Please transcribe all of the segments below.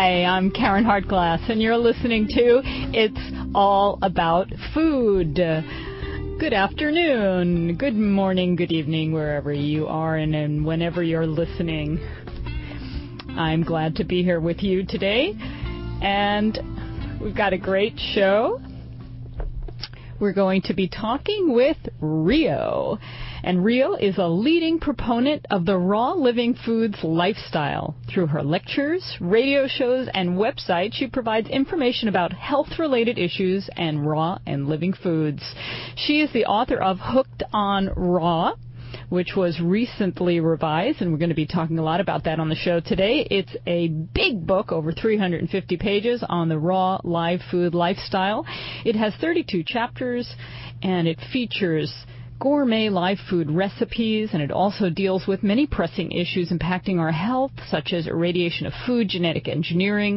Hi, I'm Karen Hartglass, and you're listening to It's All About Food. Good afternoon, good morning, good evening, wherever you are and whenever you're listening. I'm glad to be here with you today, and we've got a great show. We're going to be talking with Rio. And Rio is a leading proponent of the raw living foods lifestyle. Through her lectures, radio shows, and website, she provides information about health-related issues and raw and living foods. She is the author of Hooked on Raw, which was recently revised, and we're going to be talking a lot about that on the show today. It's a big book, over 350 pages, on the raw live food lifestyle. It has 32 chapters, and it features gourmet live food recipes, and it also deals with many pressing issues impacting our health, such as irradiation of food, genetic engineering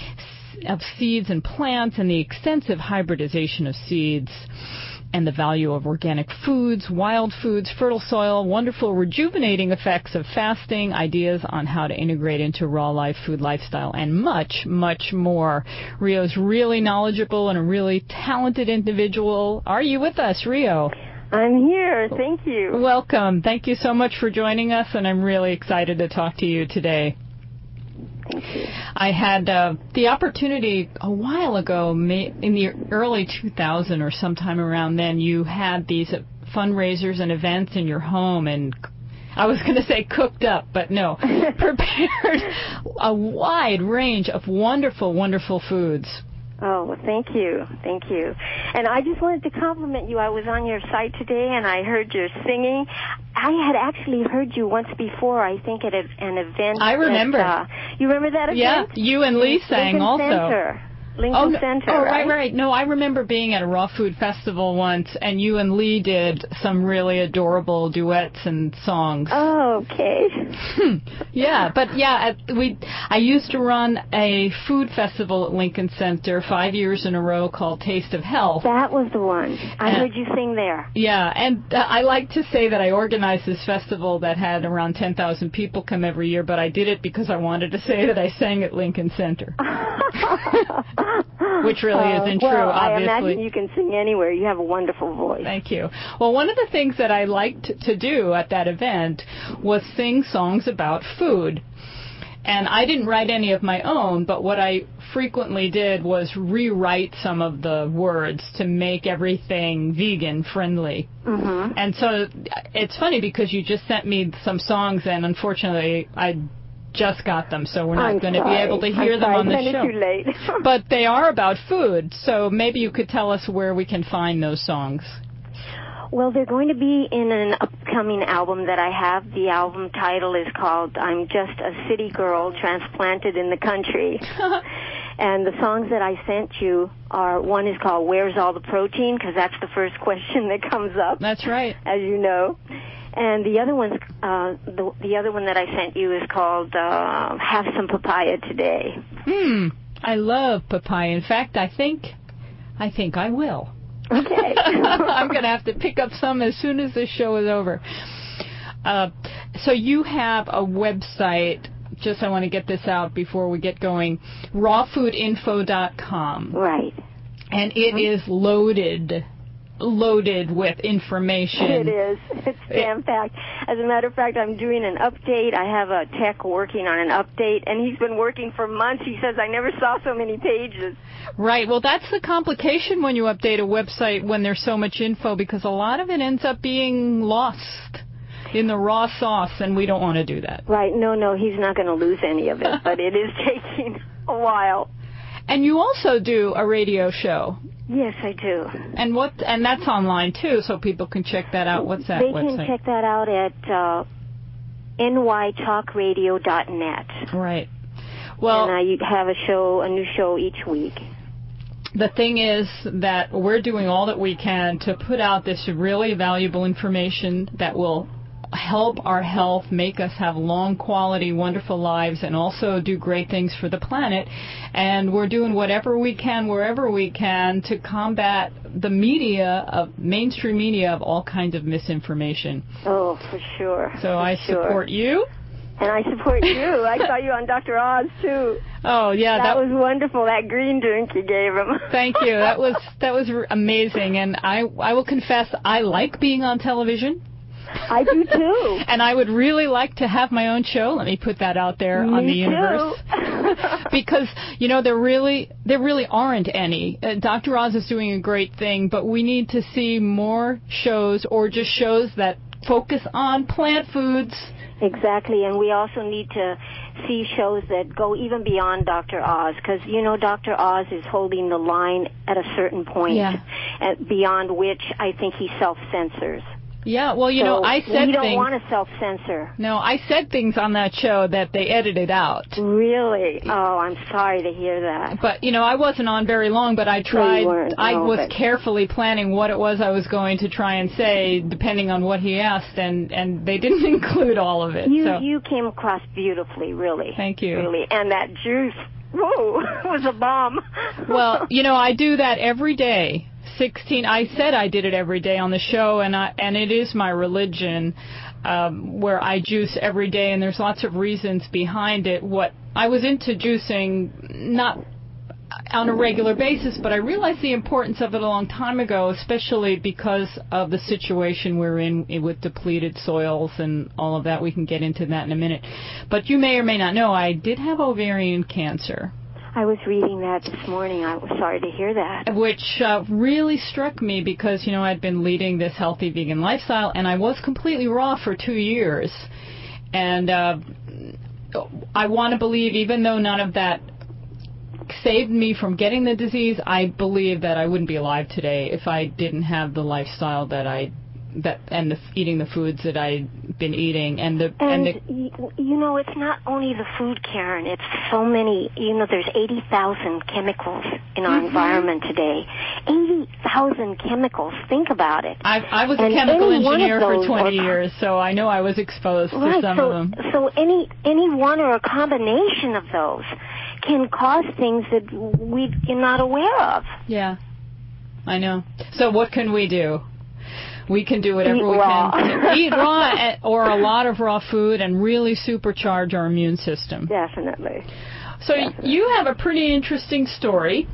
of seeds and plants, and the extensive hybridization of seeds, and the value of organic foods, wild foods, fertile soil, wonderful rejuvenating effects of fasting, ideas on how to integrate into raw live food lifestyle, and much, much more. Rio's really knowledgeable and a really talented individual. Are you with us, Rio? I'm here. Thank you. Welcome. Thank you so much for joining us, and I'm really excited to talk to you today. Thank you. I had the opportunity a while ago, in the early 2000s or sometime around then, you had these fundraisers and events in your home, and I was going to say cooked up, but no, prepared a wide range of wonderful, wonderful foods. Oh, well, thank you. Thank you. And I just wanted to compliment you. I was on your site today, and I heard your singing. I had actually heard you once before, I think, at an event. I remember. You remember that event? Yeah, you and Lee sang also. Lincoln Center, right. No, I remember being at a raw food festival once, and you and Lee did some really adorable duets and songs. Oh, okay. Yeah, but yeah, I used to run a food festival at Lincoln Center 5 years in a row called Taste of Health. That was the one. I heard you sing there. Yeah, and I like to say that I organized this festival that had around 10,000 people come every year, but I did it because I wanted to say that I sang at Lincoln Center. Which really isn't true, well, obviously. I imagine you can sing anywhere. You have a wonderful voice. Thank you. Well, one of the things that I liked to do at that event was sing songs about food. And I didn't write any of my own, but what I frequently did was rewrite some of the words to make everything vegan-friendly. Mm-hmm. And so it's funny because you just sent me some songs, and unfortunately I just got them, so we're not going to be able to hear them on the show. Too late. But they are about food, so maybe you could tell us where we can find those songs. Well, they're going to be in an upcoming album that I have. The album title is called I'm Just a City Girl Transplanted in the Country. And the songs that I sent you one is called Where's All the Protein? Because that's the first question that comes up. That's right. As you know. And the other one's the other one that I sent you is called Have Some Papaya Today. I love papaya. In fact, I think I will. Okay. I'm going to have to pick up some as soon as this show is over. So you have a website. Just I want to get this out before we get going. rawfoodinfo.com. Right. And it is loaded with information. It is. It's jam-packed. As a matter of fact, I'm doing an update. I have a tech working on an update, and he's been working for months. He says, I never saw so many pages. Right. Well, that's the complication when you update a website when there's so much info, because a lot of it ends up being lost in the raw sauce, and we don't want to do that. Right. No, he's not going to lose any of it, but it is taking a while. And you also do a radio show. Yes, I do. And that's online too, so people can check that out. What's that website? They can check that out at nytalkradio.net. Right. Well, and you have a new show each week. The thing is that we're doing all that we can to put out this really valuable information that will help our health, make us have long, quality, wonderful lives, and also do great things for the planet. And we're doing whatever we can, wherever we can, to combat the mainstream media of all kinds of misinformation. Oh, for sure. So I support you. And I support you. I saw you on Dr. Oz, too. Oh, yeah. That was wonderful, that green drink you gave him. Thank you. That was amazing. And I will confess, I like being on television. I do, too. And I would really like to have my own show. Let me put that out there on the universe. Because, there really aren't any. Dr. Oz is doing a great thing, but we need to see more shows or just shows that focus on plant foods. Exactly, and we also need to see shows that go even beyond Dr. Oz, because, Dr. Oz is holding the line at a certain point, beyond which I think he self-censors. Yeah, well, I said things... We don't want to self-censor. No, I said things on that show that they edited out. Really? Oh, I'm sorry to hear that. But, I wasn't on very long, but I tried... No, you weren't. I was carefully planning what it was I was going to try and say, depending on what he asked, and they didn't include all of it. You came across beautifully, really. Thank you. Really, and that juice, whoa, was a bomb. Well, I do that every day. I said I did it every day on the show, and it is my religion, where I juice every day, and there's lots of reasons behind it. What I was into juicing, not on a regular basis, but I realized the importance of it a long time ago, especially because of the situation we're in with depleted soils and all of that. We can get into that in a minute. But you may or may not know, I did have ovarian cancer. I was reading that this morning. I was sorry to hear that. Which really struck me because, I'd been leading this healthy vegan lifestyle, and I was completely raw for 2 years. And I want to believe, even though none of that saved me from getting the disease, I believe that I wouldn't be alive today if I didn't have the lifestyle eating the foods that I'd been eating, it's not only the food, Karen. It's so many. There's 80,000 chemicals in our environment today. 80,000 chemicals. Think about it. I was a chemical engineer for 20 years, so I know I was exposed to some of them. So any one or a combination of those can cause things that we're not aware of. Yeah, I know. So what can we do? We can do whatever we can. Eat raw or a lot of raw food and really supercharge our immune system. Definitely. So you have a pretty interesting story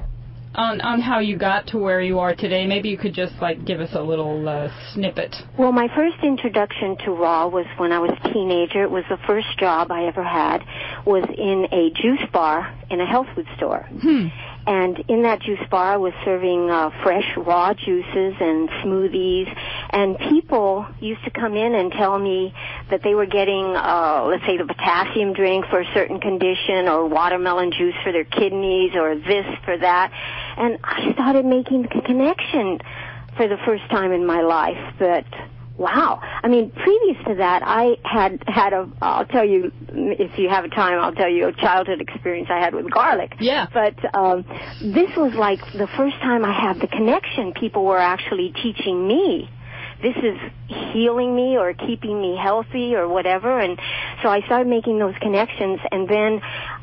on how you got to where you are today. Maybe you could just give us a little snippet. Well, my first introduction to raw was when I was a teenager. It was the first job I ever had, was in a juice bar in a health food store. And in that juice bar, I was serving fresh, raw juices and smoothies. And people used to come in and tell me that they were getting, let's say, the potassium drink for a certain condition, or watermelon juice for their kidneys, or this for that. And I started making the connection for the first time in my life that, wow. I mean, previous to that, I had I'll tell you, if you have time, I'll tell you a childhood experience I had with garlic. Yeah. But this was like the first time I had the connection. People were actually teaching me, this is healing me or keeping me healthy or whatever. And so I started making those connections. And then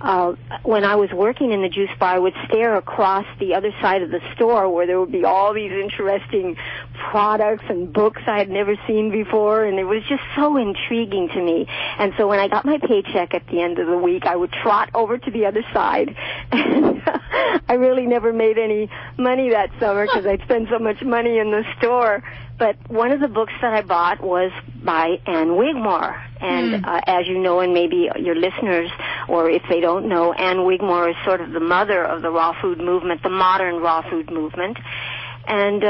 when I was working in the juice bar, I would stare across the other side of the store where there would be all these interesting products and books I had never seen before. And it was just so intriguing to me. And so when I got my paycheck at the end of the week, I would trot over to the other side. And I really never made any money that summer because I'd spend so much money in the store. But one of the books that I bought was by Ann Wigmore. And as you know, and maybe your listeners, or if they don't know, Ann Wigmore is sort of the mother of the raw food movement, the modern raw food movement. And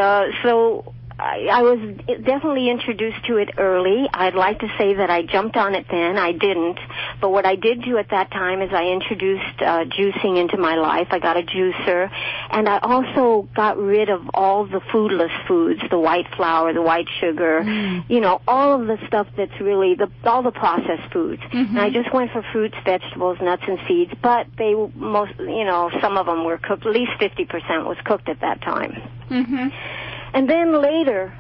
so I was definitely introduced to it early. I'd like to say that I jumped on it then. I didn't. But what I did do at that time is I introduced juicing into my life. I got a juicer. And I also got rid of all the foodless foods, the white flour, the white sugar, you know, all of the stuff that's really, all the processed foods. And I just went for fruits, vegetables, nuts, and seeds. But they most, you know, some of them were cooked. At least 50% was cooked at that time. And then later,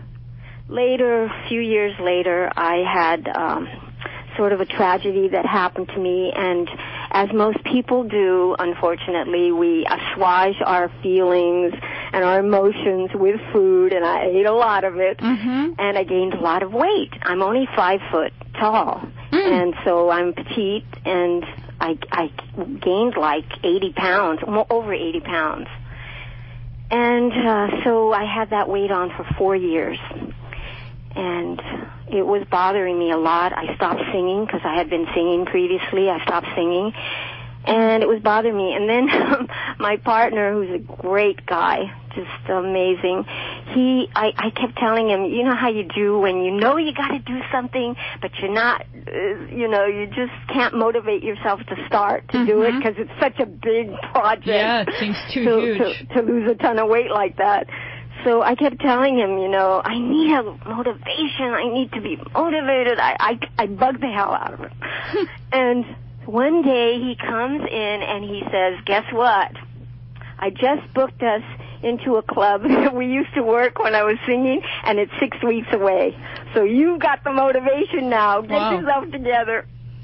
a few years later, I had sort of a tragedy that happened to me, and as most people do, unfortunately, we assuage our feelings and our emotions with food, and I ate a lot of it, and I gained a lot of weight. I'm only 5 foot tall, And so I'm petite, and I gained like 80 pounds, over 80 pounds. And so I had that weight on for 4 years. And it was bothering me a lot. I stopped singing because I had been singing previously. I stopped singing. And it was bothering me. And then my partner, who's a great guy, just amazing, I kept telling him, you know how you do when you know you got to do something, but you're not, you just can't motivate yourself to start to do it because it's such a big project. Yeah, it seems too huge. To lose a ton of weight like that. So I kept telling him, I need a motivation. I need to be motivated. I bugged the hell out of him. And one day he comes in and he says, guess what? I just booked us into a club that we used to work when I was singing, and it's 6 weeks away. So you've got the motivation now. Get yourself together.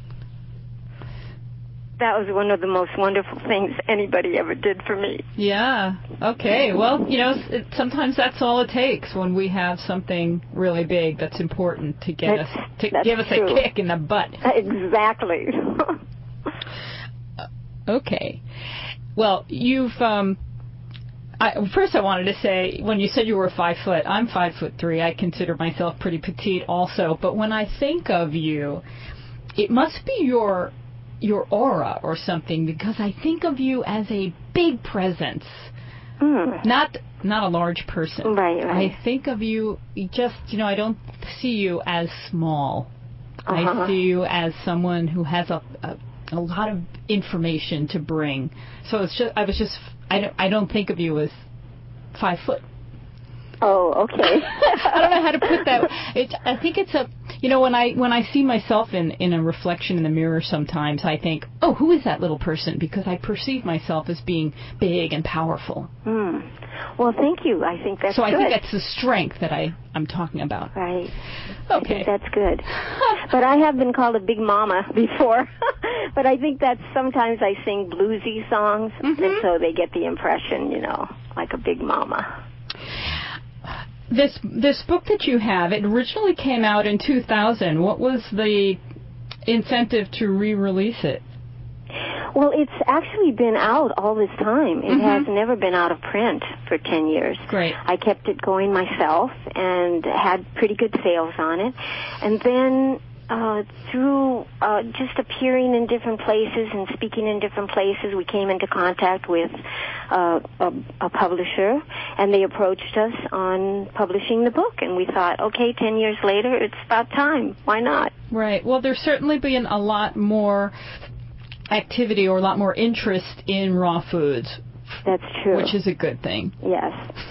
That was one of the most wonderful things anybody ever did for me. Yeah. Okay. Well, sometimes that's all it takes when we have something really big that's important to give us a kick in the butt. Exactly. Okay. Well, you've first I wanted to say, when you said you were 5 foot, I'm 5'3". I consider myself pretty petite also. But when I think of you, it must be your aura or something, because I think of you as a big presence, not a large person. Right. I think of you just, I don't see you as small. I see you as someone who has a lot of information to bring. So I don't think of you as 5 foot. Oh, okay. I don't know how to put that. I think it's when I see myself in a reflection in the mirror sometimes, I think, oh, who is that little person? Because I perceive myself as being big and powerful. Well, thank you. I think that's good. So I think that's the strength that I'm talking about. Right. Okay. I think that's good. But I have been called a big mama before. But I think that's sometimes I sing bluesy songs, and so they get the impression, like a big mama. This book that you have, it originally came out in 2000. What was the incentive to re-release it? Well, it's actually been out all this time. It has never been out of print for 10 years. Great. I kept it going myself and had pretty good sales on it. And then through just appearing in different places and speaking in different places, we came into contact with a publisher, and they approached us on publishing the book. And we thought, okay, 10 years later, it's about time. Why not? Right. Well, there's certainly been a lot more activity or a lot more interest in raw foods. That's true. Which is a good thing. Yes.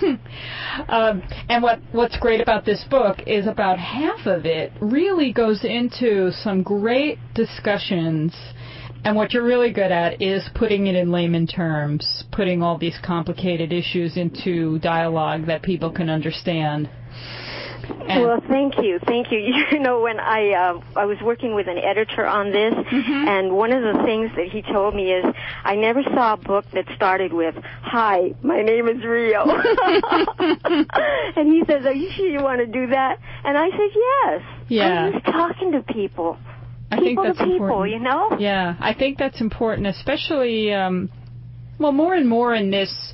And what's great about this book is about half of it really goes into some great discussions, and what you're really good at is putting it in layman terms, putting all these complicated issues into dialogue that people can understand. Well, thank you. When I was working with an editor on this, and one of the things that he told me is, I never saw a book that started with, "Hi, my name is Rio." And he says, "Are you sure you want to do that?" And I said, "Yes." Yeah. I'm just talking to people. I think that's important. Yeah, I think that's important, especially, more and more in this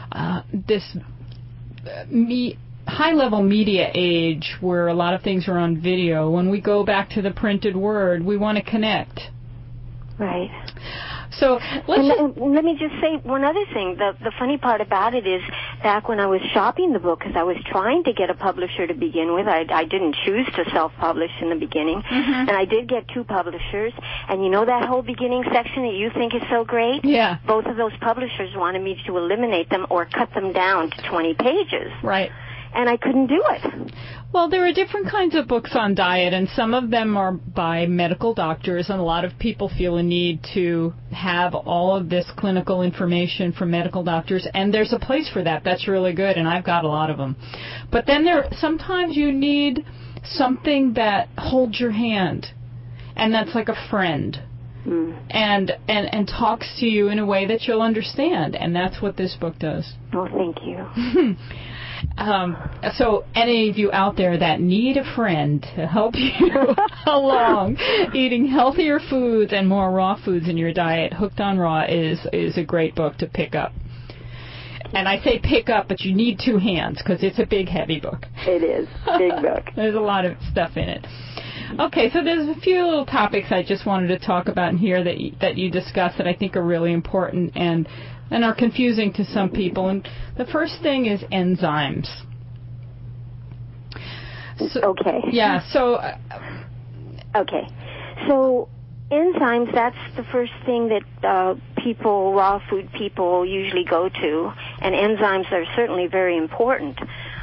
high-level media age where a lot of things are on video. When we go back to the printed word, we want to connect. Right. So let me just say one other thing. The funny part about it is, back when I was shopping the book, because I was trying to get a publisher to begin with, I didn't choose to self-publish in the beginning, and I did get 2 publishers. And that whole beginning section that you think is so great? Yeah. Both of those publishers wanted me to eliminate them or cut them down to 20 pages. Right. And I couldn't do it. Well, there are different kinds of books on diet, and some of them are by medical doctors, and a lot of people feel a need to have all of this clinical information from medical doctors, and there's a place for that. That's really good, and I've got a lot of them. But then sometimes you need something that holds your hand, and that's like a friend. and talks to you in a way that you'll understand. And that's what this book does. Oh, thank you. So any of you out there that need a friend to help you along eating healthier foods and more raw foods in your diet, Hooked on Raw is a great book to pick up. And I say pick up, but you need two hands because it's a big, heavy book. It is. Big book. There's a lot of stuff in it. Okay, so there's a few little topics I just wanted to talk about in here that you discussed that I think are really important and are confusing to some people. And the first thing is enzymes. So, okay. Yeah, so... okay. So enzymes, that's the first thing that raw food people usually go to. And enzymes are certainly very important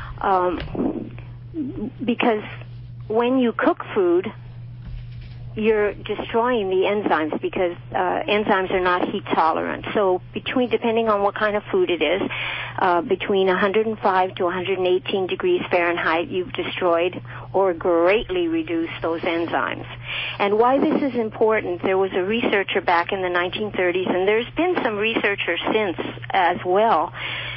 because when you cook food, you're destroying the enzymes because enzymes are not heat tolerant. So depending on what kind of food it is, between 105 to 118 degrees Fahrenheit, you've destroyed or greatly reduced those enzymes. And why this is important, there was a researcher back in the 1930s, and there's been some researchers since as well.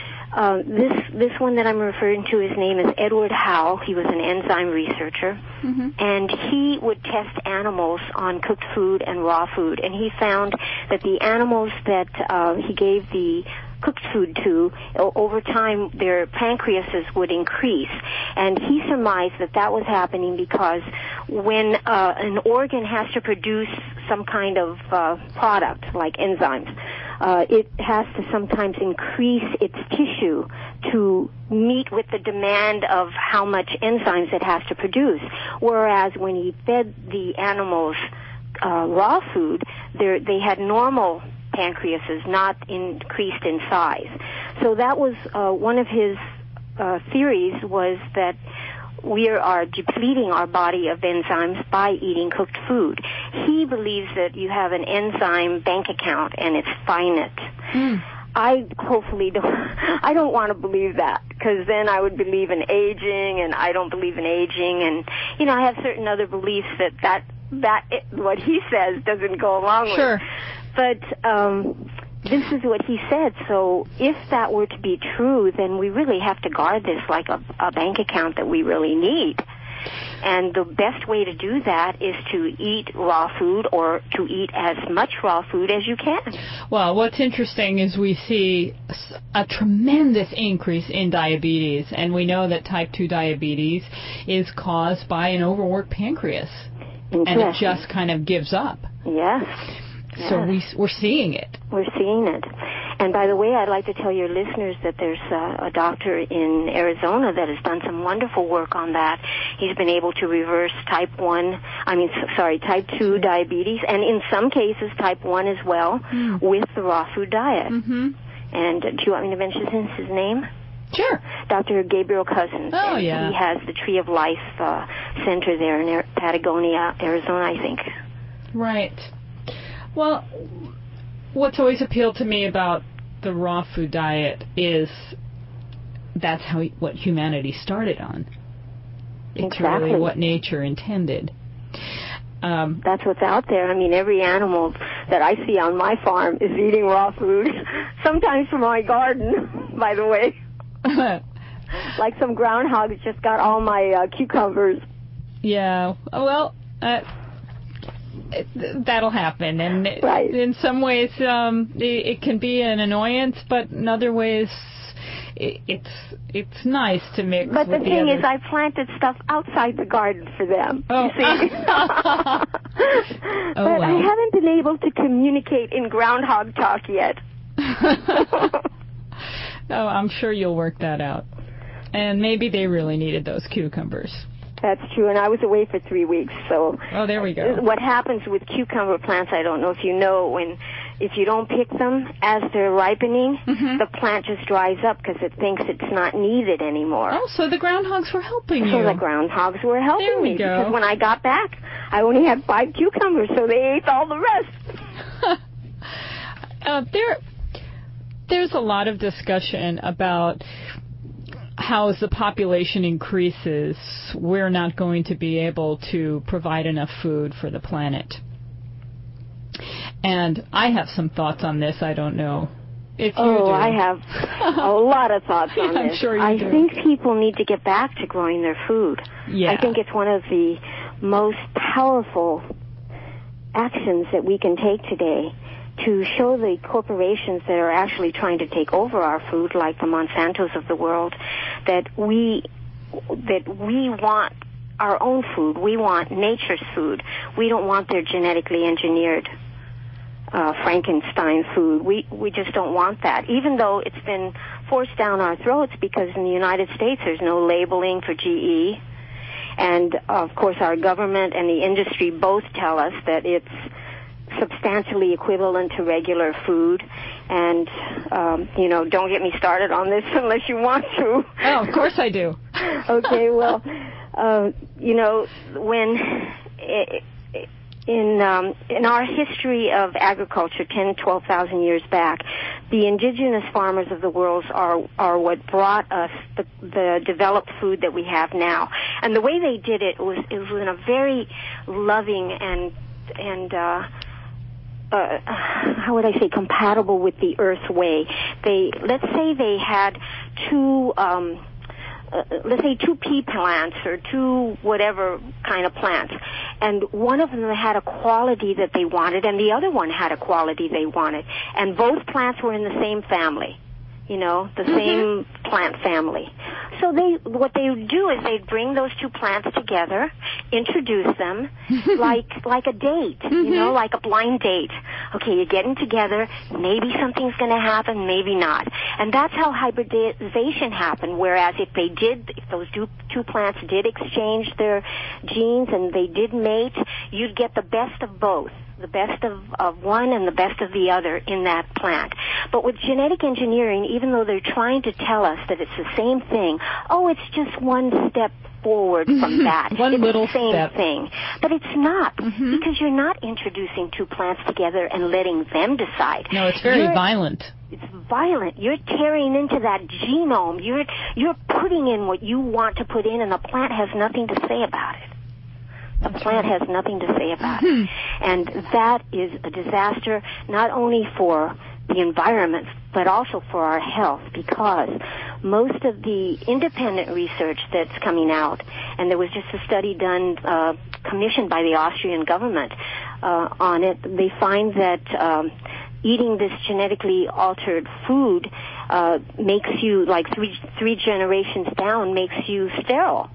This one that I'm referring to, his name is Edward Howe. He was an enzyme researcher, and he would test animals on cooked food and raw food, and he found that the animals that he gave the cooked food to, over time their pancreases would increase, and he surmised that was happening because when an organ has to produce some kind of product like enzymes, it has to sometimes increase its tissue to meet with the demand of how much enzymes it has to produce. Whereas when he fed the animals raw food, they had normal pancreases, not increased in size. So that was one of his theories, was that we are depleting our body of enzymes by eating cooked food. He believes that you have an enzyme bank account and it's finite. I don't want to believe that, because then I would believe in aging, and I don't believe in aging, and I have certain other beliefs that what he says doesn't go along with. But this is what he said. So if that were to be true, then we really have to guard this like a bank account that we really need. And the best way to do that is to eat raw food, or to eat as much raw food as you can. Well, what's interesting is we see a tremendous increase in diabetes, and we know that type 2 diabetes is caused by an overworked pancreas. And it just kind of gives up. Yes. So we're seeing it. We're seeing it. And by the way, I'd like to tell your listeners that there's a doctor in Arizona that has done some wonderful work on that. He's been able to reverse type 2 diabetes, and in some cases type 1 as well, with the raw food diet. And do you want me to mention his name? Sure. Dr. Gabriel Cousins. Oh, yeah. He has the Tree of Life Center there in Patagonia, Arizona, I think. Right. Well, what's always appealed to me about the raw food diet is that's what humanity started on. It's really what nature intended. That's what's out there. I mean, every animal that I see on my farm is eating raw food, sometimes from my garden, by the way. Like some groundhog that just got all my cucumbers. Yeah, well, that'll happen, and in some ways it can be an annoyance, but in other ways it's nice to mix. But the thing is, I planted stuff outside the garden for them. Oh. You see? But I haven't been able to communicate in groundhog talk yet. Oh, I'm sure you'll work that out. And maybe they really needed those cucumbers. That's true, and I was away for 3 weeks, so... Oh, there we go. What happens with cucumber plants, I don't know if you know, if you don't pick them as they're ripening, the plant just dries up because it thinks it's not needed anymore. Oh, so the groundhogs were helping you. So the groundhogs were helping there we me, go. because when I got back, I only had 5 cucumbers, so they ate all the rest. There's a lot of discussion about how as the population increases, we're not going to be able to provide enough food for the planet. And I have some thoughts on this. I don't know if you do. Oh, I have a lot of thoughts on this. I'm sure you do. I think people need to get back to growing their food. Yeah. I think it's one of the most powerful actions that we can take today to show the corporations that are actually trying to take over our food, like the Monsantos of the world, that we want our own food. We want nature's food. We don't want their genetically engineered Frankenstein food. We just don't want that, even though it's been forced down our throats, because in the United States there's no labeling for GE. And, of course, our government and the industry both tell us that it's substantially equivalent to regular food. And, don't get me started on this unless you want to. Oh, of course I do. Okay, well, when in our history of agriculture, 10, 12,000 years back, the indigenous farmers of the world are what brought us the developed food that we have now. And the way they did it was in a very loving and how would I say, compatible with the earth way. Let's say they had two pea plants or two whatever kind of plants, and one of them had a quality that they wanted and the other one had a quality they wanted, and both plants were in the same family, the same plant family. So what they would do is they'd bring those two plants together, introduce them like a date, like a blind date. Okay, you're getting together, maybe something's going to happen, maybe not. And that's how hybridization happened, whereas if those two plants did exchange their genes and they did mate, you'd get the best of both. The best of one and the best of the other in that plant. But with genetic engineering, even though they're trying to tell us that it's the same thing, it's just one step forward from that. One it's little the same step. thing. But it's not, because you're not introducing two plants together and letting them decide. No, it's very violent. It's violent. You're tearing into that genome. You're putting in what you want to put in, and the plant has nothing to say about it. The plant has nothing to say about it. And that is a disaster, not only for the environment, but also for our health, because most of the independent research that's coming out, and there was just a study done, commissioned by the Austrian government on it, they find that eating this genetically altered food makes you, like three generations down, makes you sterile.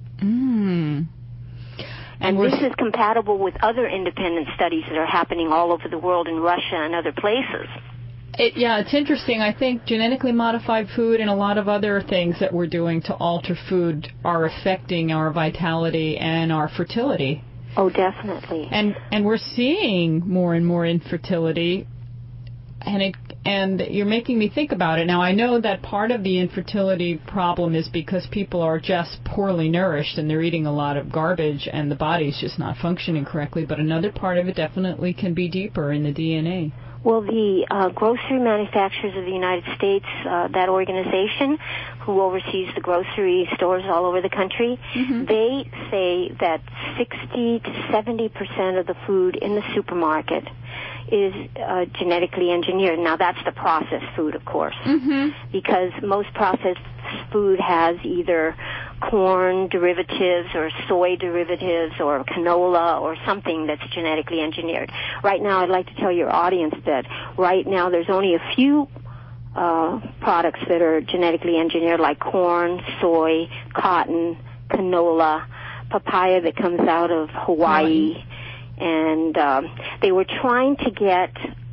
And this is compatible with other independent studies that are happening all over the world in Russia and other places. It's interesting. I think genetically modified food and a lot of other things that we're doing to alter food are affecting our vitality and our fertility. Oh, definitely. And we're seeing more and more infertility, and you're making me think about it. Now, I know that part of the infertility problem is because people are just poorly nourished and they're eating a lot of garbage and the body's just not functioning correctly, but another part of it definitely can be deeper in the DNA. Well, the Grocery Manufacturers of the United States, that organization who oversees the grocery stores all over the country, they say that 60 to 70% of the food in the supermarket is genetically engineered. Now, that's the processed food, of course, because most processed food has either corn derivatives or soy derivatives or canola or something that's genetically engineered. Right now, I'd like to tell your audience that right now there's only a few products that are genetically engineered, like corn, soy, cotton, canola, papaya that comes out of Hawaii. And they were trying to get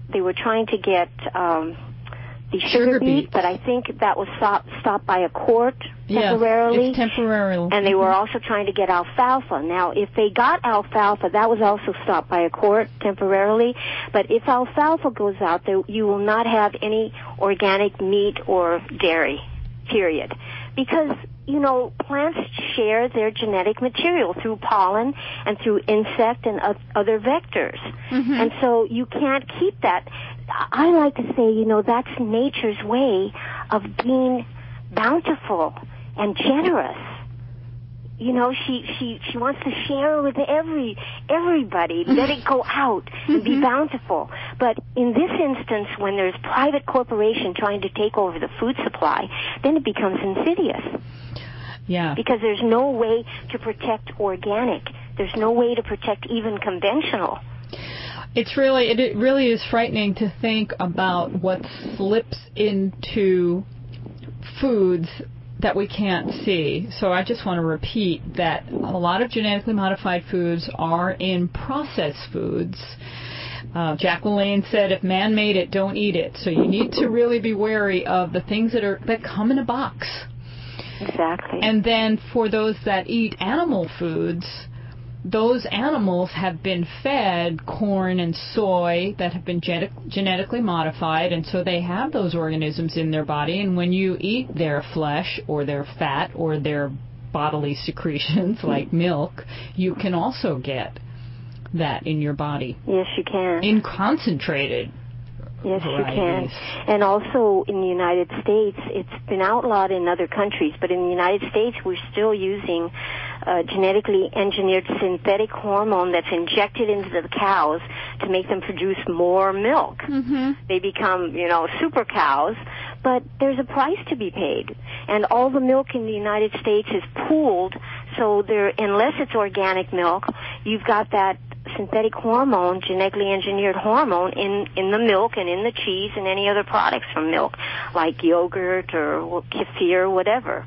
the sugar beet, but I think that was stopped by a court temporarily. It's temporary. And they were also trying to get alfalfa. Now, if they got alfalfa, that was also stopped by a court temporarily. But if alfalfa goes out, you will not have any organic meat or dairy, period. Because, plants share their genetic material through pollen and through insect and other vectors. And so you can't keep that. I like to say, that's nature's way of being bountiful and generous. she wants to share with everybody, let it go out and be bountiful. But in this instance, when there's private corporation trying to take over the food supply, then it becomes insidious. Yeah. Because there's no way to protect organic. There's no way to protect even conventional. It really is frightening to think about what slips into foods that we can't see. So I just want to repeat that a lot of genetically modified foods are in processed foods. Jack LaLanne said, if man made it, don't eat it. So you need to really be wary of the things that come in a box. Exactly. And then for those that eat animal foods, those animals have been fed corn and soy that have been genetically modified, and so they have those organisms in their body. And when you eat their flesh or their fat or their bodily secretions like milk, you can also get that in your body. Yes, you can. In concentrated Yes, varieties. you can. And also in the United States, it's been outlawed in other countries, but in the United States, we're still using genetically engineered synthetic hormone that's injected into the cows to make them produce more milk. Mm-hmm. They become, super cows, but there's a price to be paid. And all the milk in the United States is pooled, so unless it's organic milk, you've got that synthetic hormone, genetically engineered hormone in the milk and in the cheese and any other products from milk, like yogurt or kefir, whatever.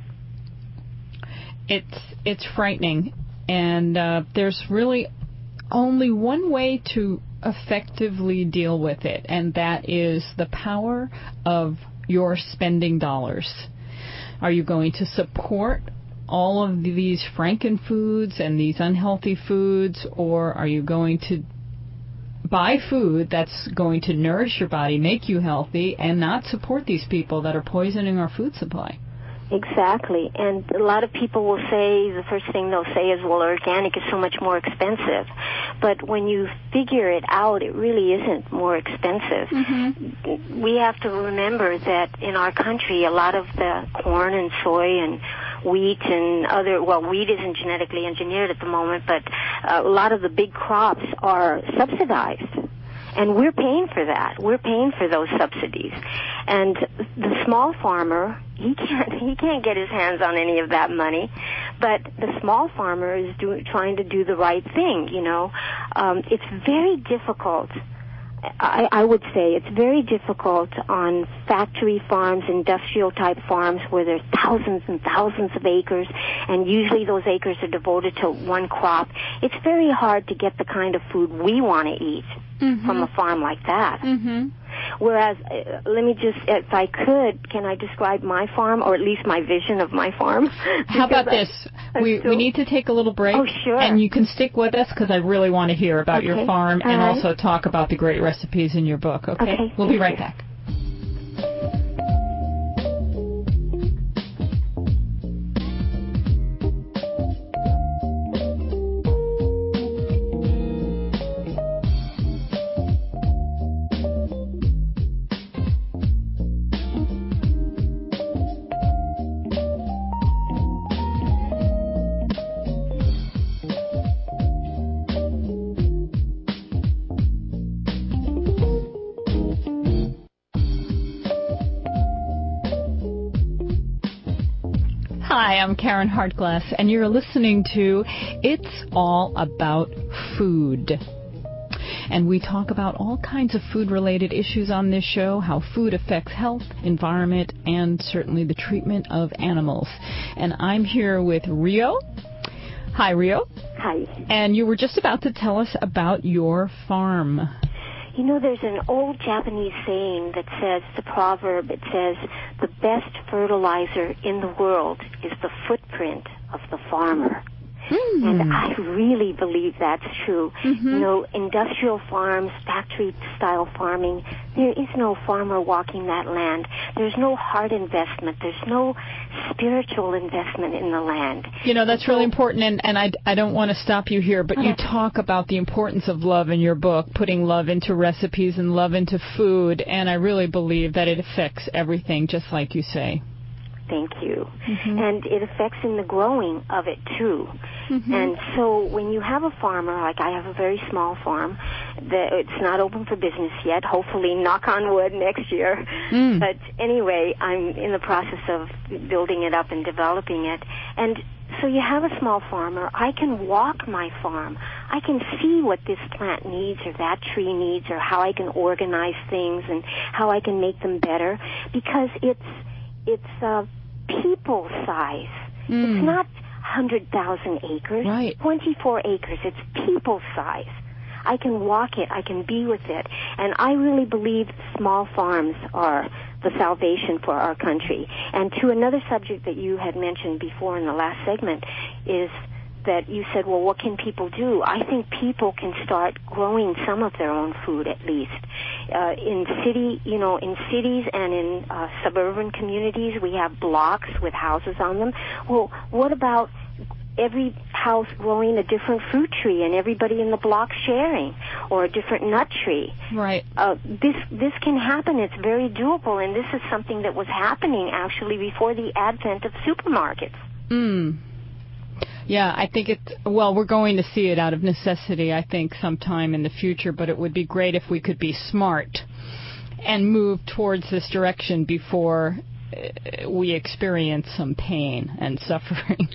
It's frightening, and there's really only one way to effectively deal with it, and that is the power of your spending dollars. Are you going to support all of these frankenfoods and these unhealthy foods, or are you going to buy food that's going to nourish your body, make you healthy, and not support these people that are poisoning our food supply? Exactly. And a lot of people will say, the first thing they'll say is, well, organic is so much more expensive. But when you figure it out, it really isn't more expensive. Mm-hmm. We have to remember that in our country, a lot of the corn and soy and wheat and wheat isn't genetically engineered at the moment, but a lot of the big crops are subsidized. And we're paying for that. We're paying for those subsidies. And the small farmer, he can't get his hands on any of that money. But the small farmer is trying to do the right thing, It's very difficult. I would say it's very difficult on factory farms, industrial-type farms where there's thousands and thousands of acres, and usually those acres are devoted to one crop. It's very hard to get the kind of food we want to eat from a farm like that. Mm-hmm. Whereas, let me just, if I could, can I describe my farm, or at least my vision of my farm? How about this? We need to take a little break. Oh, sure. And you can stick with us because I really want to hear about your farm and right. also talk about the great recipes in your book, okay? We'll be right back. Hi, I'm Karen Hartglass, and you're listening to It's All About Food. And we talk about all kinds of food-related issues on this show, how food affects health, environment, and certainly the treatment of animals. And I'm here with Rio. Hi, Rio. Hi. And you were just about to tell us about your farm. There's an old Japanese saying that says, the proverb, it says, the best fertilizer in the world is the footprint of the farmer. And I really believe that's true. Industrial farms, factory-style farming, there is no farmer walking that land. There's no heart investment. There's no spiritual investment in the land. That's really important, and I don't want to stop you here, but you talk about the importance of love in your book, putting love into recipes and love into food, and I really believe that it affects everything, just like you say. thank you. And it affects in the growing of it, too. And so when you have a farmer, like I have a very small farm, it's not open for business yet, hopefully, knock on wood, next year. But anyway, I'm in the process of building it up and developing it. And so you have a small farmer. I can walk my farm. I can see what this plant needs or that tree needs or how I can organize things and how I can make them better, because it's people size. It's not 100,000 acres, right. 24 acres. It's people size. I can walk it. I can be with it. And I really believe small farms are the salvation for our country. And to another subject that you had mentioned before in the last segment is that you said, well, what can people do? I think people can start growing some of their own food at least. In cities and in suburban communities, we have blocks with houses on them. Well, what about every house growing a different fruit tree and everybody in the block sharing, or a different nut tree? Right. This can happen. It's very doable, and this is something that was happening actually before the advent of supermarkets. Yeah, I think we're going to see it out of necessity, I think, sometime in the future, but it would be great if we could be smart and move towards this direction before we experience some pain and suffering.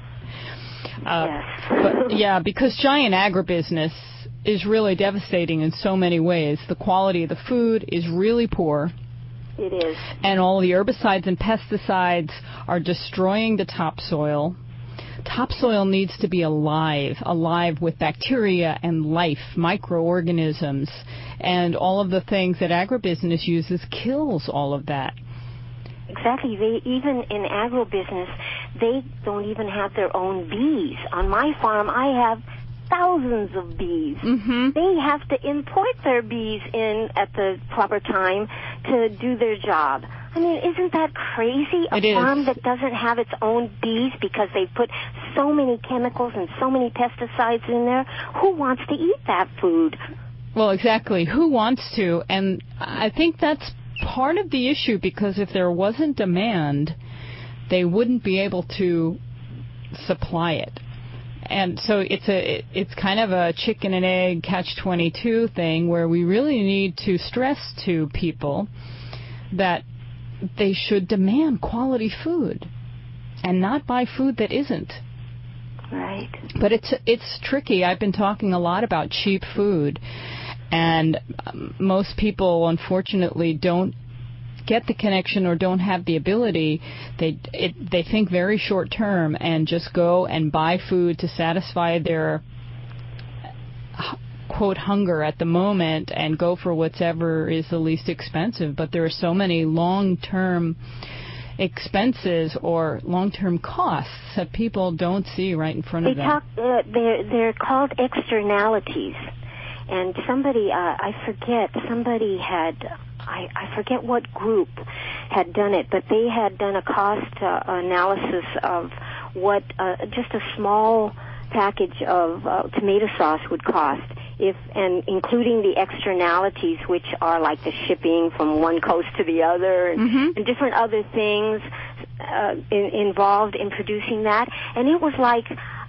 Yes. Because giant agribusiness is really devastating in so many ways. The quality of the food is really poor. It is. And all the herbicides and pesticides are destroying the topsoil. Topsoil needs to be alive with bacteria and life, microorganisms, and all of the things that agribusiness uses kills all of that. Exactly. Even in agribusiness, they don't even have their own bees. On my farm, I have thousands of bees. They have to import their bees in at the proper time to do their job. I mean, isn't that crazy? A farm that doesn't have its own bees because they put so many chemicals and so many pesticides in there. Who wants to eat that food? Well, exactly. Who wants to? And I think that's part of the issue, because if there wasn't demand, they wouldn't be able to supply it. And so it's kind of a chicken and egg catch-22 thing, where we really need to stress to people that they should demand quality food and not buy food that isn't. Right. But it's tricky. I've been talking a lot about cheap food, and most people, unfortunately, don't get the connection or don't have the ability. They think very short term and just go and buy food to satisfy their quote hunger at the moment and go for whatever is the least expensive. But there are so many long-term expenses or long-term costs that people don't see right in front of them. They're called externalities. And somebody I forget what group had done it, but they had done a cost analysis of what just a small package of tomato sauce would cost, and including the externalities, which are like the shipping from one coast to the other and different other things involved in producing that. And it was like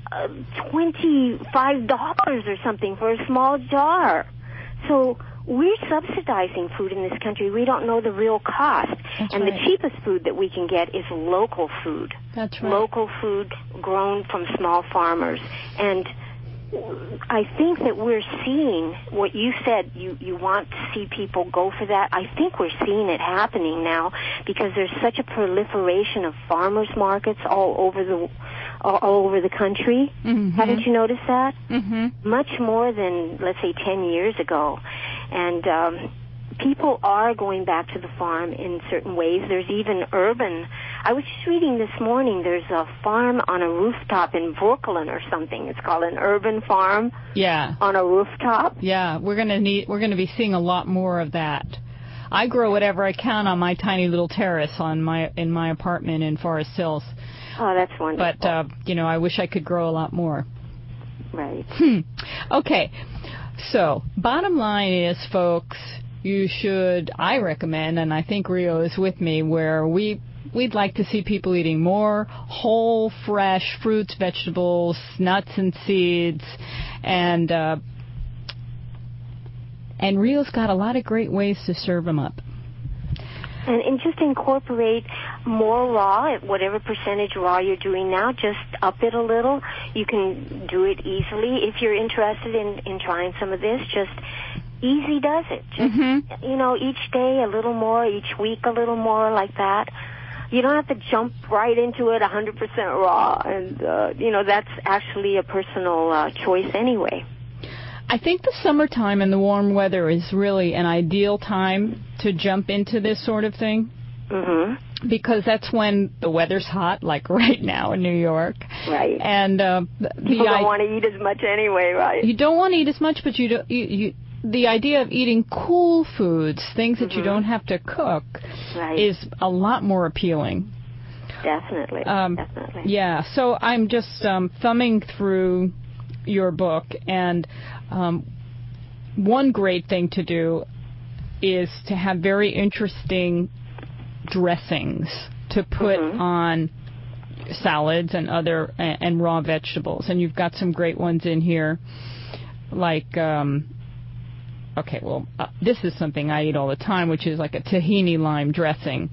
$25 or something for a small jar. So we're subsidizing food in this country. We don't know the real cost. That's and right. The cheapest food that we can get is local food. That's right. Local food grown from small farmers. And I think that we're seeing what you said, you want to see people go for that. I think we're seeing it happening now because there's such a proliferation of farmers markets all over the country. Haven't you noticed that? Much more than, let's say, 10 years ago. And people are going back to the farm in certain ways. There's even urban. I was just reading this morning, there's a farm on a rooftop in Brooklyn or something. It's called an urban farm. Yeah. On a rooftop. Yeah, we're going to be seeing a lot more of that. I grow whatever I can on my tiny little terrace in my apartment in Forest Hills. Oh, that's wonderful. But I wish I could grow a lot more. Right. Okay. So, bottom line is, folks, you should, I recommend, and I think Rio is with me, where we we'd like to see people eating more whole, fresh fruits, vegetables, nuts and seeds, and Rio's got a lot of great ways to serve them up. And just incorporate more raw, at whatever percentage raw you're doing now, just up it a little. You can do it easily. If you're interested in trying some of this, just easy does it. Just, each day a little more, each week a little more, like that. You don't have to jump right into it 100% raw. And, that's actually a personal choice anyway. I think the summertime and the warm weather is really an ideal time to jump into this sort of thing. Mm-hmm. Because that's when the weather's hot, like right now in New York. Right. And people don't want to eat as much anyway, right? You don't want to eat as much, but the idea of eating cool foods, things that you don't have to cook, is a lot more appealing. Definitely. Definitely. Yeah. So I'm just thumbing through your book, and one great thing to do is to have very interesting dressings to put on salads and other and raw vegetables, and you've got some great ones in here, like this is something I eat all the time, which is like a tahini lime dressing.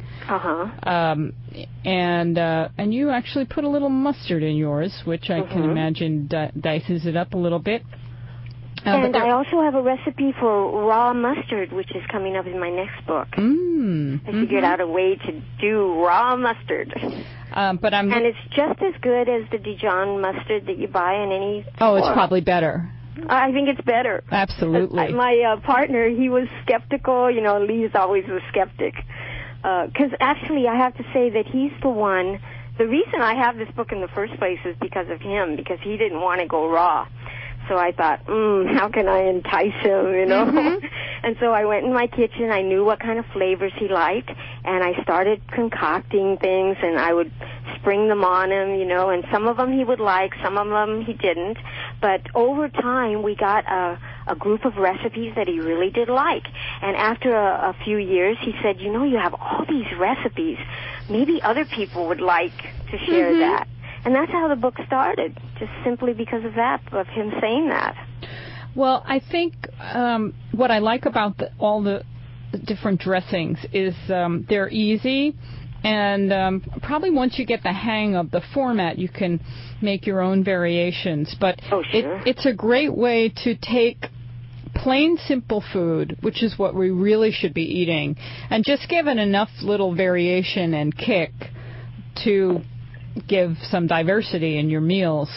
And you actually put a little mustard in yours, which I can imagine dices it up a little bit. And I also have a recipe for raw mustard, which is coming up in my next book. I figured out a way to do raw mustard. And it's just as good as the Dijon mustard that you buy in any store. It's probably better. I think it's better. Absolutely. My partner, he was skeptical. Lee's always a skeptic. Because actually, I have to say that he's the one. The reason I have this book in the first place is because of him, because he didn't want to go raw. So I thought, how can I entice him, And so I went in my kitchen. I knew what kind of flavors he liked, and I started concocting things, and I would spring them on him, and some of them he would like, some of them he didn't. But over time, we got a group of recipes that he really did like. And after a few years, he said, you have all these recipes. Maybe other people would like to share that. And that's how the book started, just simply because of that, of him saying that. Well, I think what I like about all the different dressings is they're easy, and probably once you get the hang of the format, you can make your own variations. But it's a great way to take plain, simple food, which is what we really should be eating, and just give it enough little variation and kick to give some diversity in your meals.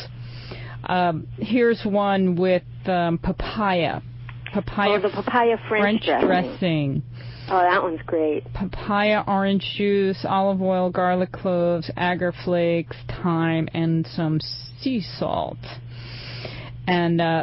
Here's one with papaya. The papaya French dressing. Oh, that one's great. Papaya, orange juice, olive oil, garlic cloves, agar flakes, thyme, and some sea salt. And I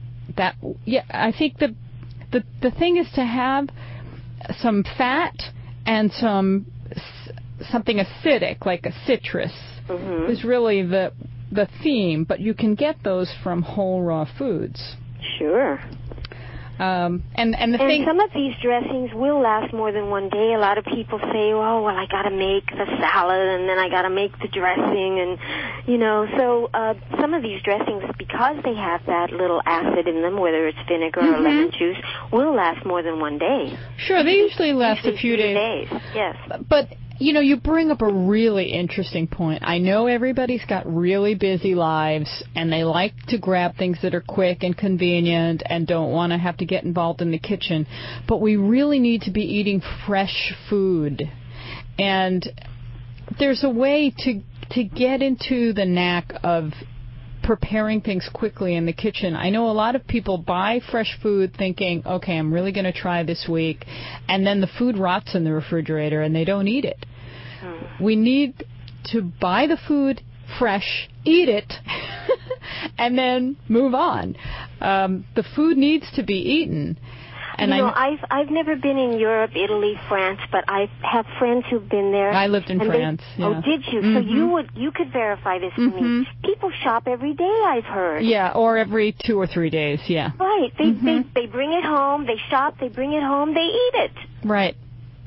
think the thing is to have some fat and something acidic, like a citrus, is really the theme, but you can get those from whole raw foods. Sure. And thing, some of these dressings will last more than one day. A lot of people say, I got to make the salad, and then I got to make the dressing, and so some of these dressings, because they have that little acid in them, whether it's vinegar or lemon juice, will last more than one day. Sure, they usually last a few days. Yes. But you bring up a really interesting point. I know everybody's got really busy lives, and they like to grab things that are quick and convenient and don't want to have to get involved in the kitchen. But we really need to be eating fresh food. And there's a way to get into the knack of preparing things quickly in the kitchen. I know a lot of people buy fresh food thinking, okay, I'm really going to try this week, and then the food rots in the refrigerator and they don't eat it. We need to buy the food fresh, eat it, and then move on. The food needs to be eaten. And I've never been in Europe, Italy, France, but I have friends who've been there. I lived in France. Oh, did you? So you could verify this to me. People shop every day, I've heard. Yeah, or every 2 or 3 days. Yeah. Right. They bring it home. They shop. They bring it home. They eat it. Right.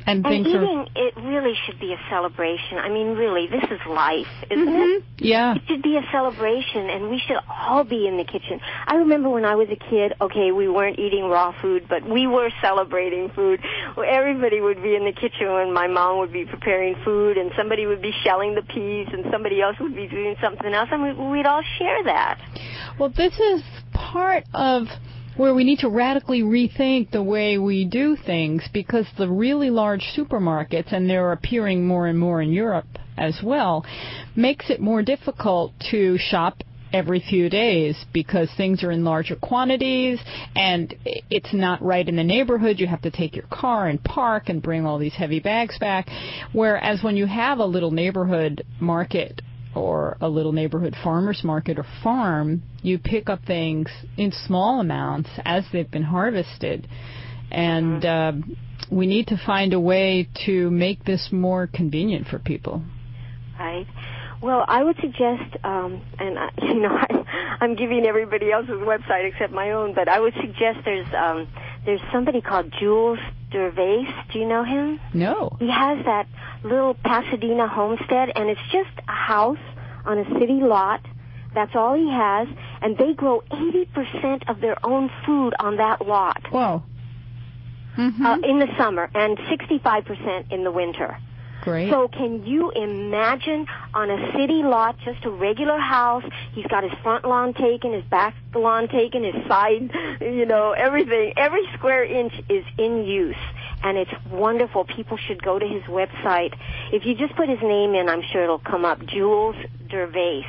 And eating, it really should be a celebration. I mean, really, this is life, isn't it? Yeah. It should be a celebration, and we should all be in the kitchen. I remember when I was a kid, okay, we weren't eating raw food, but we were celebrating food. Everybody would be in the kitchen when my mom would be preparing food, and somebody would be shelling the peas, and somebody else would be doing something else, and we'd all share that. Well, this is part of where we need to radically rethink the way we do things, because the really large supermarkets, and they're appearing more and more in Europe as well, makes it more difficult to shop every few days because things are in larger quantities and it's not right in the neighborhood. You have to take your car and park and bring all these heavy bags back. Whereas when you have a little neighborhood market or a little neighborhood farmer's market or farm, you pick up things in small amounts as they've been harvested. And we need to find a way to make this more convenient for people. Right. Well, I would suggest, I'm giving everybody else's website except my own, but I would suggest there's somebody called Jules Dervais. Do you know him? No. He has that little Pasadena homestead, and it's just a house on a city lot. That's all he has, and they grow 80% of their own food on that lot. Whoa. In the summer, and 65% in the winter. Great. So can you imagine on a city lot, just a regular house, he's got his front lawn taken, his back lawn taken, his side, everything. Every square inch is in use, and it's wonderful. People should go to his website. If you just put his name in, I'm sure it'll come up, Jules Dervais,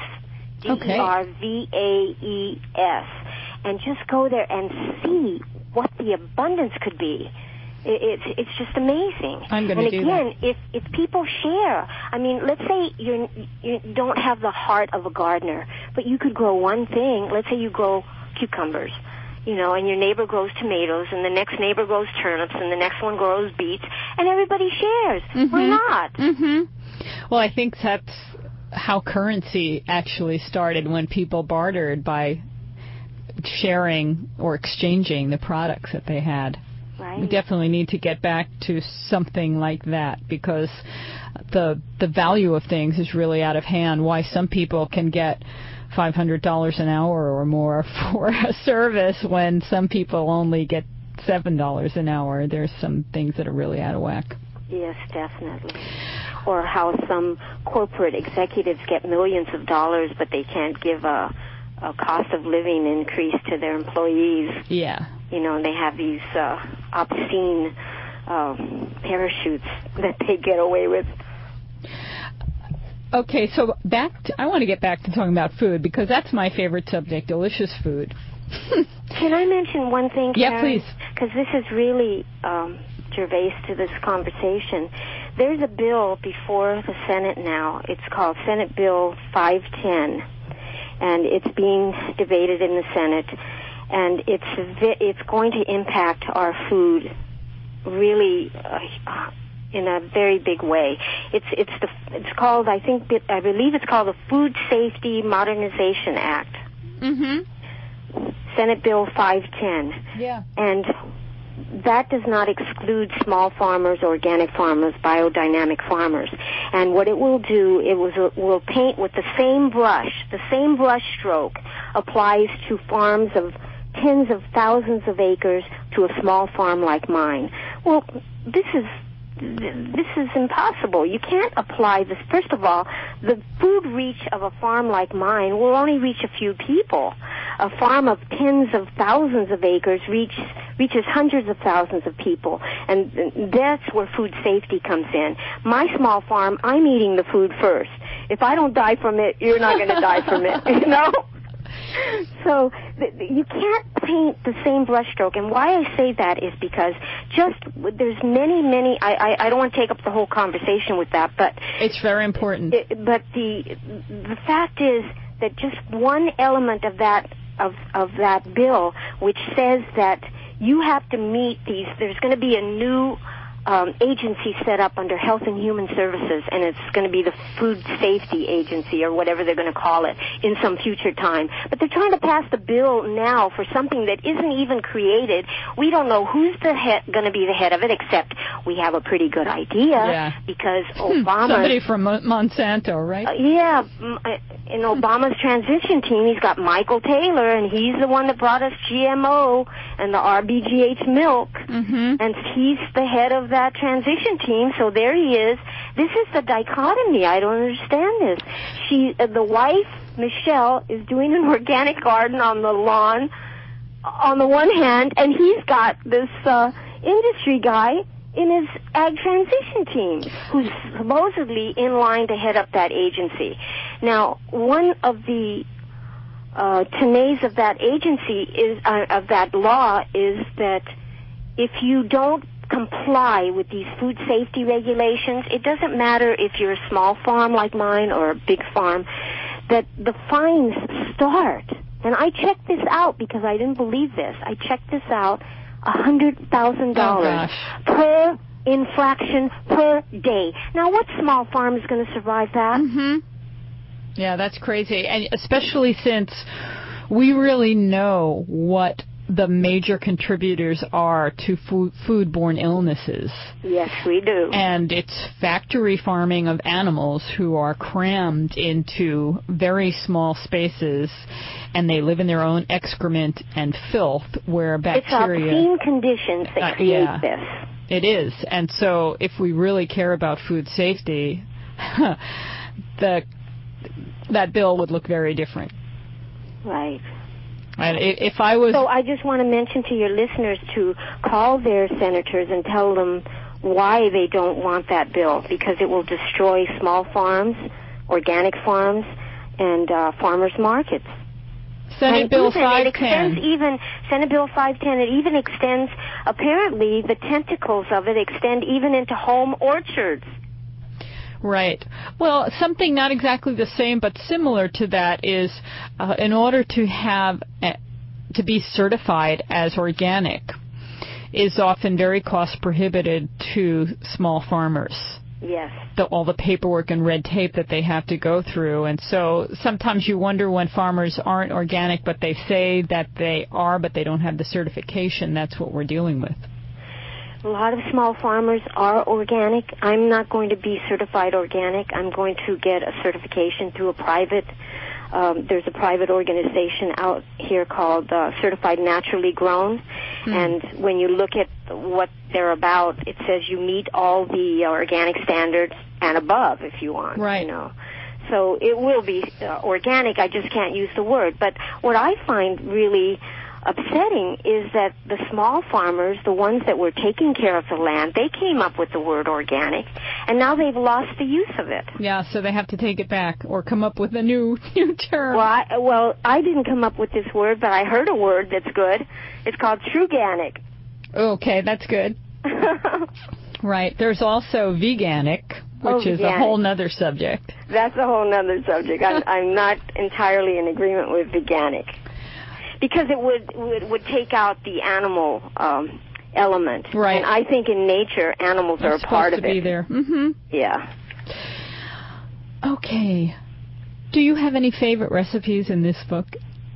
Dervaes, and just go there and see what the abundance could be. It's just amazing. I'm going to do that. And again, if people share, I mean, let's say you don't have the heart of a gardener, but you could grow one thing. Let's say you grow cucumbers, and your neighbor grows tomatoes, and the next neighbor grows turnips, and the next one grows beets, and everybody shares. Why not? Well, I think that's how currency actually started, when people bartered by sharing or exchanging the products that they had. Right. We definitely need to get back to something like that, because the value of things is really out of hand. Why some people can get $500 an hour or more for a service when some people only get $7 an hour. There's some things that are really out of whack. Yes, definitely. Or how some corporate executives get millions of dollars, but they can't give a cost of living increase to their employees. Yeah. And they have these obscene parachutes that they get away with. Okay, so I want to get back to talking about food, because that's my favorite subject, delicious food. Can I mention one thing, Karen? Yeah, please. Because this is really Gervais to this conversation. There's a bill before the Senate now. It's called Senate Bill 510, and it's being debated in the Senate. And it's going to impact our food really in a very big way. It's called, I believe it's called the Food Safety Modernization Act. Senate Bill 510. Yeah. And that does not exclude small farmers, organic farmers, biodynamic farmers. And what it will do, it will paint with the same brush stroke applies to farms of tens of thousands of acres to a small farm like mine. Well, this is impossible. You can't apply this. First of all, the food reach of a farm like mine will only reach a few people. A farm of tens of thousands of acres reaches hundreds of thousands of people, and that's where food safety comes in. My small farm, I'm eating the food first. If I don't die from it, you're not going to die from it, So you can't paint the same brushstroke, and why I say that is because there's many. I don't want to take up the whole conversation with that, but it's very important. But the fact is that just one element of that bill, which says that you have to meet these. There's going to be a new agency set up under Health and Human Services, and it's going to be the Food Safety Agency or whatever they're going to call it in some future time. But they're trying to pass the bill now for something that isn't even created. We don't know who's going to be the head of it, except we have a pretty good idea because Obama... Somebody from Monsanto, right? In Obama's transition team, he's got Michael Taylor, and he's the one that brought us GMO and the RBGH milk, and he's the head of that transition team, so there he is. This is the dichotomy. I don't understand this. The wife, Michelle, is doing an organic garden on the lawn on the one hand, and he's got this industry guy in his ag transition team who's supposedly in line to head up that agency. Now, one of the tenets of that agency of that law is that if you don't comply with these food safety regulations, it doesn't matter if you're a small farm like mine or a big farm, that the fines start. And I checked this out because I didn't believe this. I checked this out, $100,000 per infraction per day. Now, what small farm is going to survive that? Yeah, that's crazy, and especially since we really know what the major contributors are to foodborne illnesses. Yes, we do. And it's factory farming of animals who are crammed into very small spaces, and they live in their own excrement and filth where bacteria... It's obscene conditions that create this. It is. And so if we really care about food safety, that bill would look very different. Right. And if I was... So I just want to mention to your listeners to call their senators and tell them why they don't want that bill, because it will destroy small farms, organic farms, and farmers markets. Senate Bill 510. Senate Bill 510, it even extends, apparently the tentacles of it extend even into home orchards. Right. Well, something not exactly the same but similar to that is in order to be certified as organic is often very cost prohibitive to small farmers. Yes. All the paperwork and red tape that they have to go through. And so sometimes you wonder when farmers aren't organic, but they say that they are, but they don't have the certification. That's what we're dealing with. A lot of small farmers are organic. I'm not going to be certified organic. I'm going to get a certification through a private, there's a private organization out here called Certified Naturally Grown. And when you look at what they're about, it says you meet all the organic standards and above if you want. Right. You know. So it will be organic. I just can't use the word. But what I find really upsetting is that the small farmers, the ones that were taking care of the land, they came up with the word organic, and now they've lost the use of it. Yeah, so they have to take it back or come up with a new term. Well, I didn't come up with this word, but I heard a word that's good. It's called Truganic. Okay, that's good. Right. There's also veganic, which is a whole nother subject. That's a whole nother subject. I'm not entirely in agreement with veganic, because it would take out the animal element. Right. And I think in nature, animals are a part of it. Supposed to be there. Mm-hmm. Yeah. Okay. Do you have any favorite recipes in this book?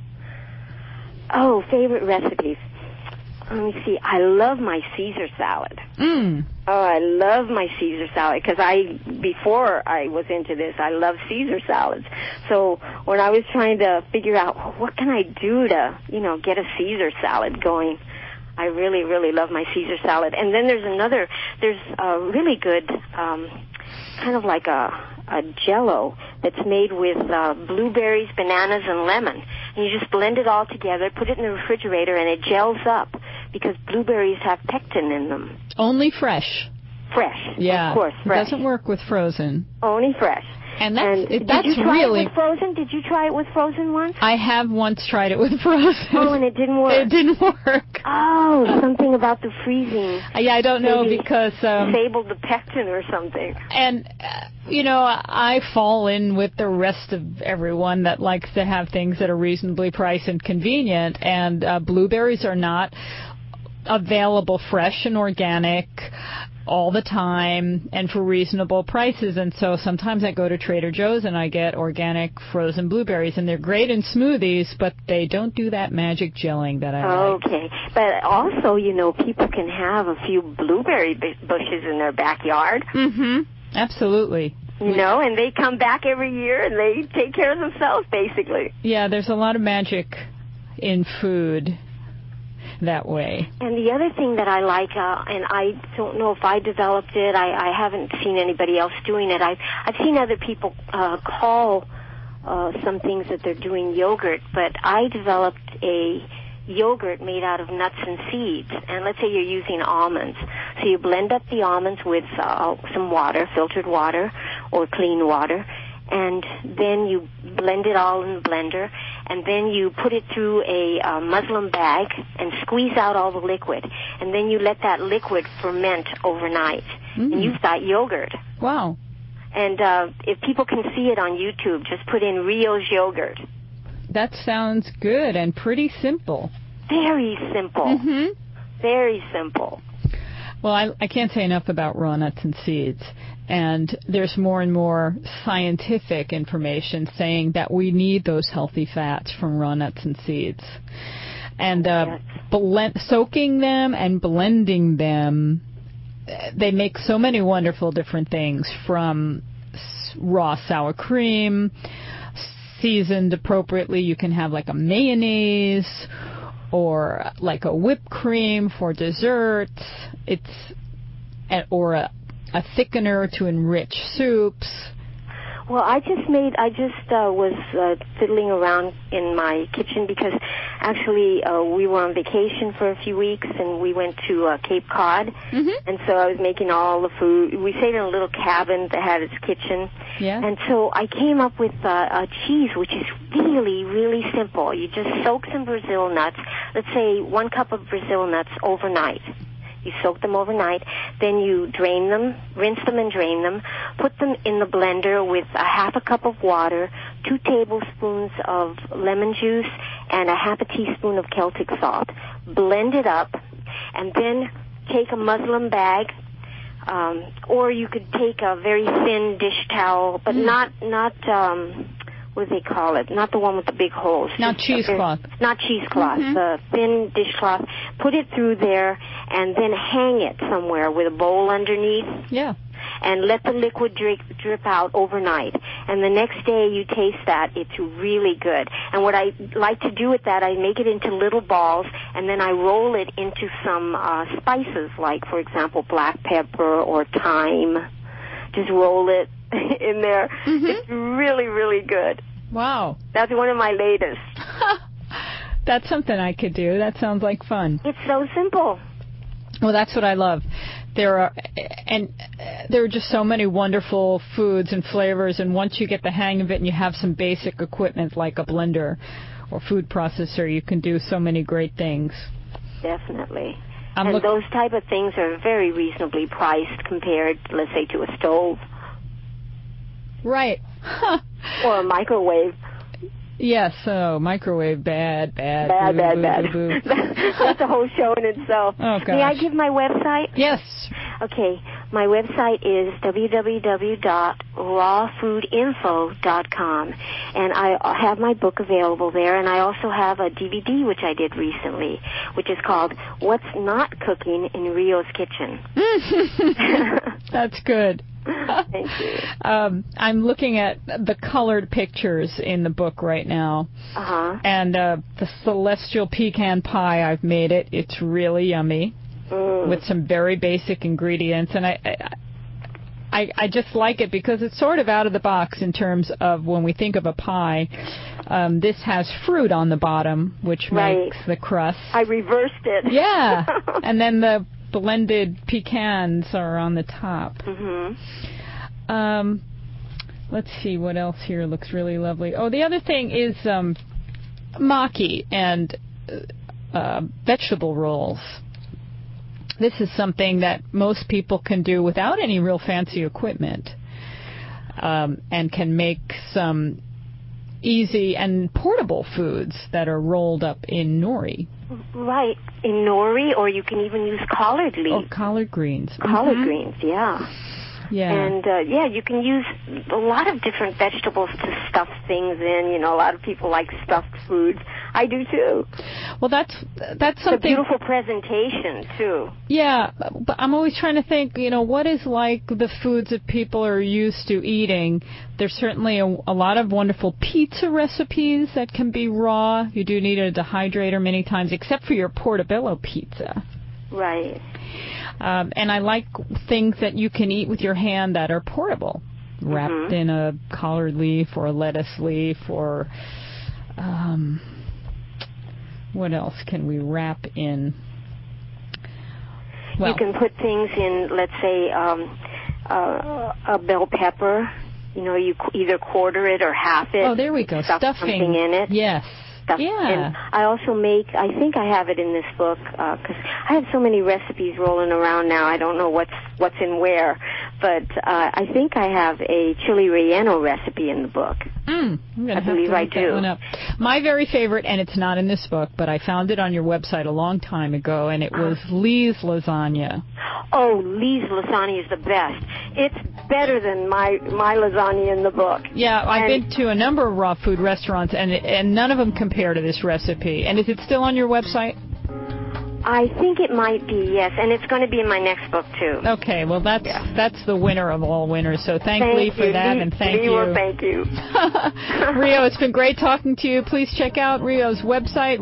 Oh, favorite recipes. Let me see. I love my Caesar salad. Oh, I love my Caesar salad because before I was into this, I love Caesar salads. So when I was trying to figure out what can I do to, get a Caesar salad going, I really, really love my Caesar salad. And then there's a really good, kind of like a Jell-O that's made with blueberries, bananas, and lemon. And you just blend it all together, put it in the refrigerator, and it gels up because blueberries have pectin in them. Only fresh. Fresh. Yeah. Of course, fresh. It doesn't work with frozen. Only fresh. And that's did you try it with frozen? Did you try it with frozen once? I have once tried it with frozen. Oh, and it didn't work. It didn't work. Oh, something about the freezing. Yeah, I don't know because disabled the pectin or something. And I fall in with the rest of everyone that likes to have things that are reasonably priced and convenient. And blueberries are not available fresh and organic all the time and for reasonable prices. And so sometimes I go to Trader Joe's and I get organic frozen blueberries, and they're great in smoothies, but they don't do that magic gelling that I like. Okay. But also, people can have a few blueberry bushes in their backyard. Mm-hmm. Absolutely. And they come back every year and they take care of themselves, basically. Yeah, there's a lot of magic in food that way. And the other thing that I like, and I don't know if I developed it, I haven't seen anybody else doing it. I've seen other people call some things that they're doing yogurt, but I developed a yogurt made out of nuts and seeds. And let's say you're using almonds. So you blend up the almonds with some water, filtered water or clean water, and then you blend it all in the blender, and then you put it through a muslin bag and squeeze out all the liquid. And then you let that liquid ferment overnight. And you've got yogurt. Wow. And if people can see it on YouTube, just put in Rio's yogurt. That sounds good and pretty simple. Very simple. Mm-hmm. Very simple. Well, I can't say enough about raw nuts and seeds. And there's more and more scientific information saying that we need those healthy fats from raw nuts and seeds. And soaking them and blending them, they make so many wonderful different things, from raw sour cream, seasoned appropriately. You can have like a mayonnaise or like a whipped cream for desserts. Or a thickener to enrich soups. Well, I just was fiddling around in my kitchen because actually we were on vacation for a few weeks and we went to Cape Cod. Mm-hmm. And so I was making all the food. We stayed in a little cabin that had its kitchen. Yeah. And so I came up with a cheese, which is really, really simple. You just soak some Brazil nuts, let's say 1 cup of Brazil nuts overnight. You soak them overnight, then you drain them, rinse them and drain them, put them in the blender with a half a cup of water, 2 tablespoons of lemon juice, and a half a teaspoon of Celtic salt. Blend it up, and then take a muslin bag, or you could take a very thin dish towel, but not what do they call it? Not the one with the big holes. Not cheesecloth. Not cheesecloth. Mm-hmm. The thin dishcloth. Put it through there and then hang it somewhere with a bowl underneath. Yeah. And let the liquid drip out overnight. And the next day you taste that. It's really good. And what I like to do with that, I make it into little balls and then I roll it into some spices like, for example, black pepper or thyme. Just roll it in there. Mm-hmm. It's really, really good. Wow. That's one of my latest. That's something I could do. That sounds like fun. It's so simple. Well, that's what I love. There are just so many wonderful foods and flavors, and once you get the hang of it and you have some basic equipment like a blender or food processor, you can do so many great things. Definitely. And those type of things are very reasonably priced compared, let's say, to a stove. Right. Or a microwave. Yes, microwave, bad. Bad. That's a whole show in itself. Oh, gosh. May I give my website? Yes. Okay, my website is www.rawfoodinfo.com, and I have my book available there, and I also have a DVD which I did recently, which is called What's Not Cooking in Rio's Kitchen. That's good. Thank you. I'm looking at the colored pictures in the book right now. Uh-huh. And the celestial pecan pie, I've made it. It's really yummy with some very basic ingredients. And I just like it because it's sort of out of the box in terms of when we think of a pie. This has fruit on the bottom, which makes the crust. I reversed it. Yeah. And then the blended pecans are on the top. Mm-hmm. Let's see what else here looks really lovely. Oh, the other thing is maki and vegetable rolls. This is something that most people can do without any real fancy equipment, and can make some easy and portable foods that are rolled up in nori. Right, in nori, or you can even use collard leaves. Oh, collard greens. Collard greens, yeah. Yeah. And, you can use a lot of different vegetables to stuff things in. You know, a lot of people like stuffed foods. I do, too. Well, that's something... It's a beautiful presentation, too. Yeah, but I'm always trying to think, what is like the foods that people are used to eating. There's certainly a lot of wonderful pizza recipes that can be raw. You do need a dehydrator many times, except for your portobello pizza. Right. And I like things that you can eat with your hand that are portable, wrapped in a collard leaf or a lettuce leaf or what else can we wrap in? Well, you can put things in, let's say, a bell pepper. You either quarter it or half it. Oh, there we go. Stuff Stuffing. Something in it. Yes. Stuff. Yeah. And I also I think I have it in this book, because I have so many recipes rolling around now, I don't know what's in where, but I think I have a chili relleno recipe in the book. I'm gonna I believe I do. That one up. My very favorite, and it's not in this book, but I found it on your website a long time ago, and it was Lee's lasagna. Oh, Lee's lasagna is the best. It's better than my lasagna in the book. Yeah, I've been to a number of raw food restaurants, and none of them compare to this recipe. And is it still on your website? I think it might be, yes, and it's going to be in my next book, too. Okay, well, that's the winner of all winners, so thank Lee for that, and thank you. Well, thank you. Rio, it's been great talking to you. Please check out Rio's website,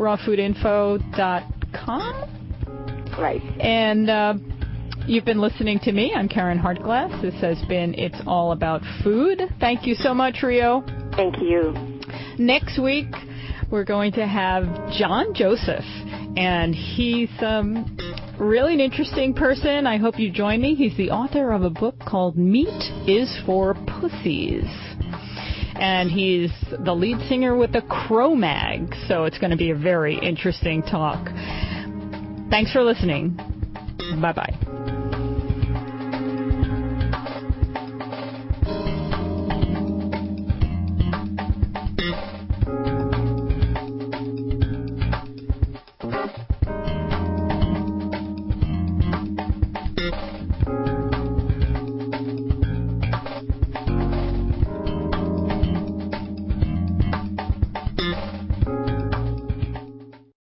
rawfoodinfo.com. Right. And you've been listening to me. I'm Karen Hartglass. This has been It's All About Food. Thank you so much, Rio. Thank you. Next week, we're going to have John Joseph, and he's really an interesting person. I hope you join me. He's the author of a book called Meat is for Pussies, and he's the lead singer with the Cro-Mag, so it's going to be a very interesting talk. Thanks for listening. Bye-bye.